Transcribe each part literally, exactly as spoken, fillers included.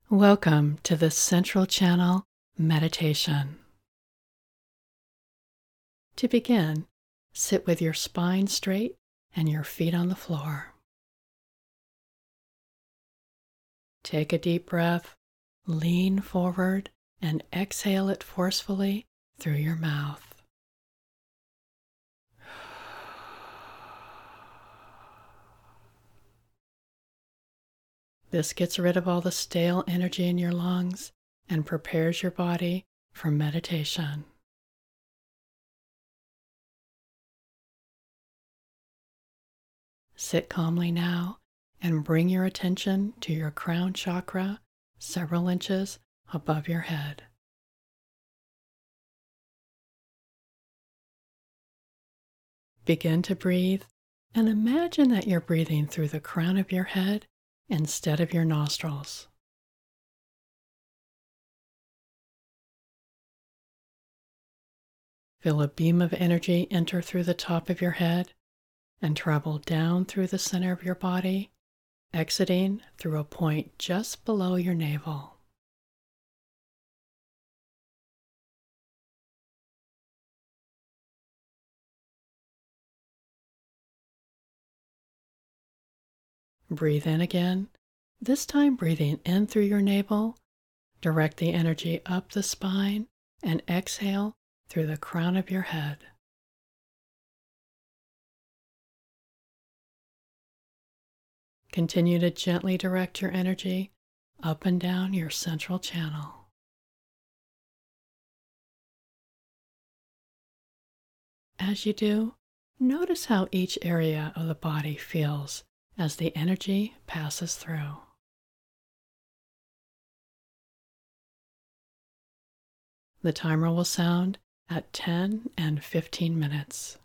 Welcome to the Central Channel Meditation. To begin, sit with your spine straight and your feet on the floor. Take a deep breath, lean forward, and exhale it forcefully through your mouth. This gets rid of all the stale energy in your lungs and prepares your body for meditation. Sit calmly now and bring your attention to your crown chakra several inches above your head. Begin to breathe and imagine that you're breathing through the crown of your head instead of your nostrils. Feel a beam of energy enter through the top of your head and travel down through the center of your body, exiting through a point just below your navel. Breathe in again, this time breathing in through your navel. Direct the energy up the spine and exhale through the crown of your head. Continue to gently direct your energy up and down your central channel. As you do, notice how each area of the body feels as the energy passes through. The timer will sound at ten and fifteen minutes.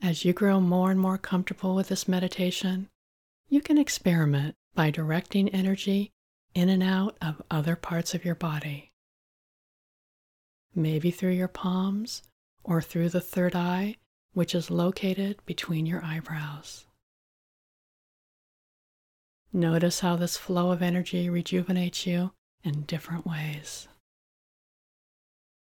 As you grow more and more comfortable with this meditation, you can experiment by directing energy in and out of other parts of your body. Maybe through your palms or through the third eye, which is located between your eyebrows. Notice how this flow of energy rejuvenates you in different ways.